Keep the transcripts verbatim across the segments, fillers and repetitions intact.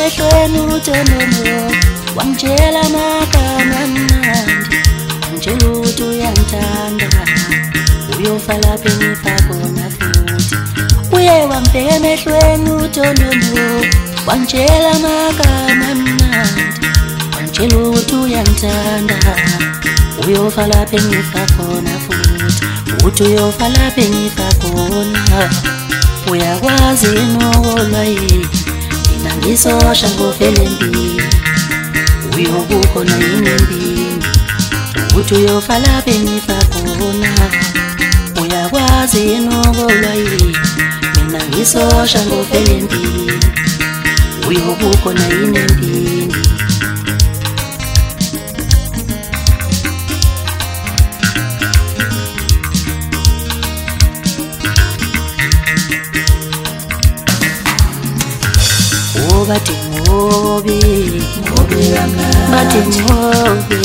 emehlweni uTonono wangitshela amagama amnandi, wangitshela ukuthi uyangithanda, uyofa lapha engifa khona futhi. Uye wangibheka emehlweni uTonono wangitshela amagama amnandi, wangitshela ukuthi uyangithanda, uyofa lapha engifa khona futhi, uthi uyofa lapha engifa khona. Uyakwazi nokolwa yini mina ngisosha ngofela empini, uyokukhona yini empini, uthi uyofa lapha engifa khona. Uyakwazi nokolwa yini mina ngisosha ngofela empini, uyokukhona yini empini. Bathi ngobe bathi ngobe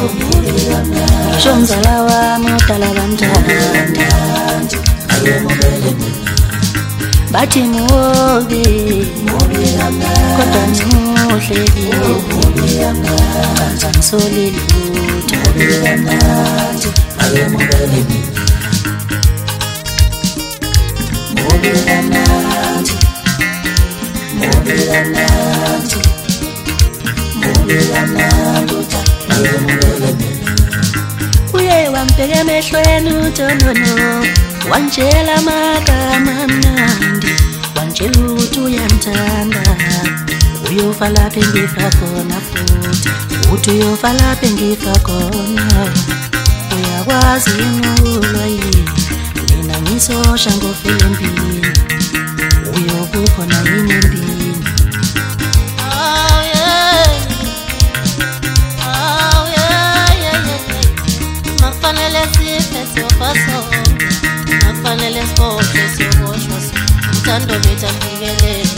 shonzala wami udala kamnandi, bathi ngobe kodwa ngimuhle kangisolile lutho. Uye wangibheka emehlweni uTonono wangitshela amagama amnandi, wangitshela ukuthi uyangithanda, uyofa lapha engifa khona futhi, uthi uyofa lapha engifa khona. Uyakwazi nokolwa yini mina ngisosha ngofela empini, uyokukhona yini empini. Nakufanele siboshwe siyoboshwa, uthando lwethu alufikelele.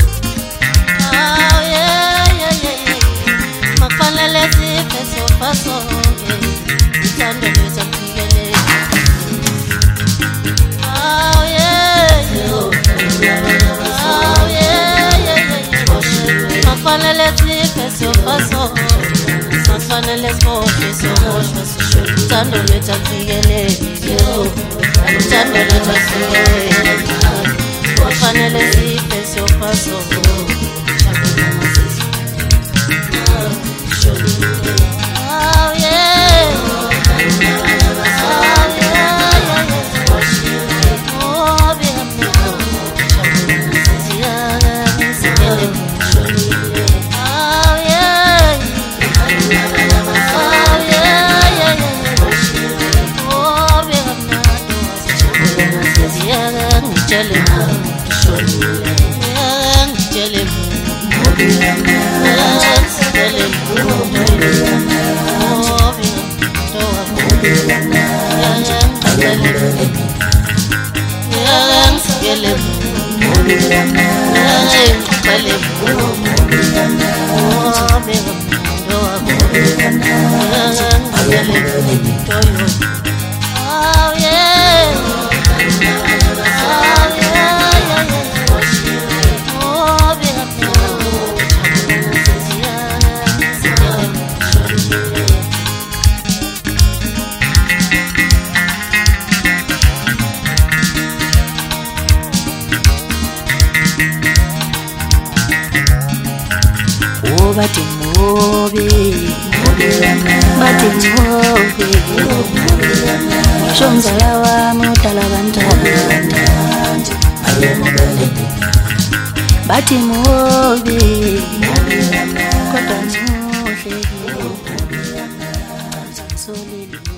Awu yeah yeah yeah, nakufanele sife siyofa sonke, uthando lwethu alufikelele. Awu yeah awu yeah yeah, nakufanele sife siyofa sonke, nakufanele siboshwe siyoboshwa, uthando lwethu alufikelele. Uthando lwethu alufikelele, kufanele sife siyofa sonke. Oh yeah, oh yeah, oh beautiful. Oh yeah, oh yeah, oh beautiful. Oh yeah. Bathi ngobe bathi ngobe shonzala wami udala kamnandi, bathi ngobe kodwa ngimuhle solile.